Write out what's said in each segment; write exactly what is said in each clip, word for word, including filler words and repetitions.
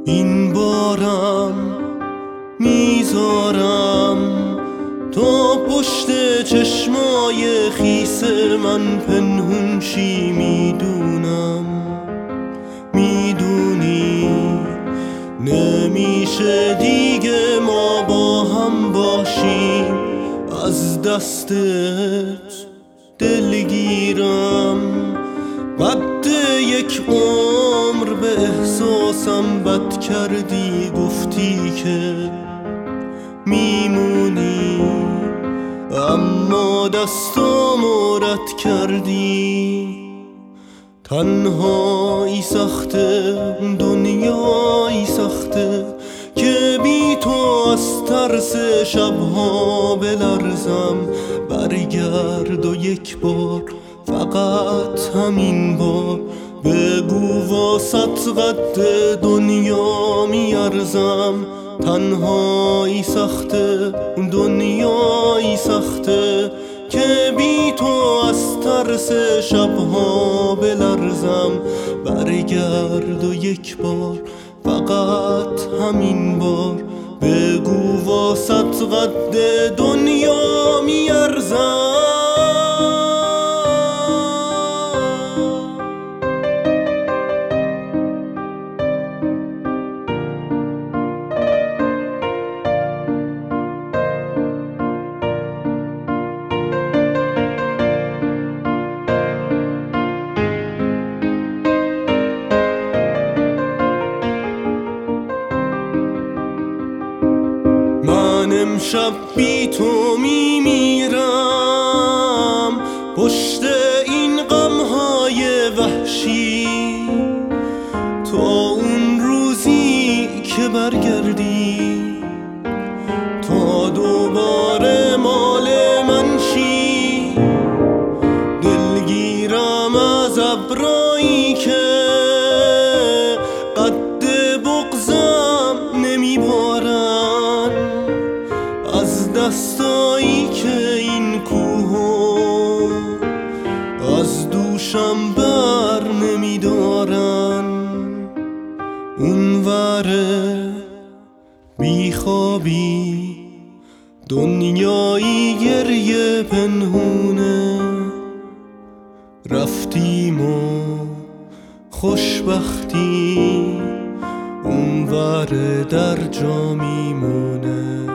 این بارم میذارم تا پشت چشمای خیس من پنهون چی میدونم. میدونی نمیشه دیگه ما با هم باشیم، از دستت دلگیرم. قد یک عمر به احساسم بد کردی، گفتی که میمونی اما دستامو رد کردی. تنهایی سخته، دنیایی سخته که بی تو از ترس شبها بلرزم. برگرد و یک بار، فقط همین بار بگو واسط قد دنیا میارزم. تنهایی سخته، دنیایی سخته که بی تو از ترس شبها بلرزم. برگرد و یک بار، فقط همین بار بگو واسط قد دنیا میارزم. من امشب بی تو میمیرم پشت این غمهای وحشی، تا اون روزی که برگردی، تا دوباره مال من شی. دلگیرم از ابرایی که قد بغضم نمیبارن، از دستایی که این کوه از دوشم بر نمیدارن. اونور بیخوابی دنیایی گریه پنهونه، رفتیم و خوشبختی اونور در جا میمونه.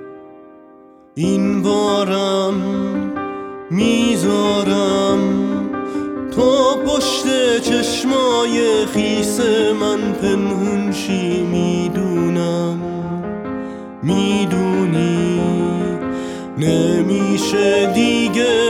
این بارم میذارم تا پشت چشمای خیس من پنهون چی میدونم. میدونی نمیشه دیگه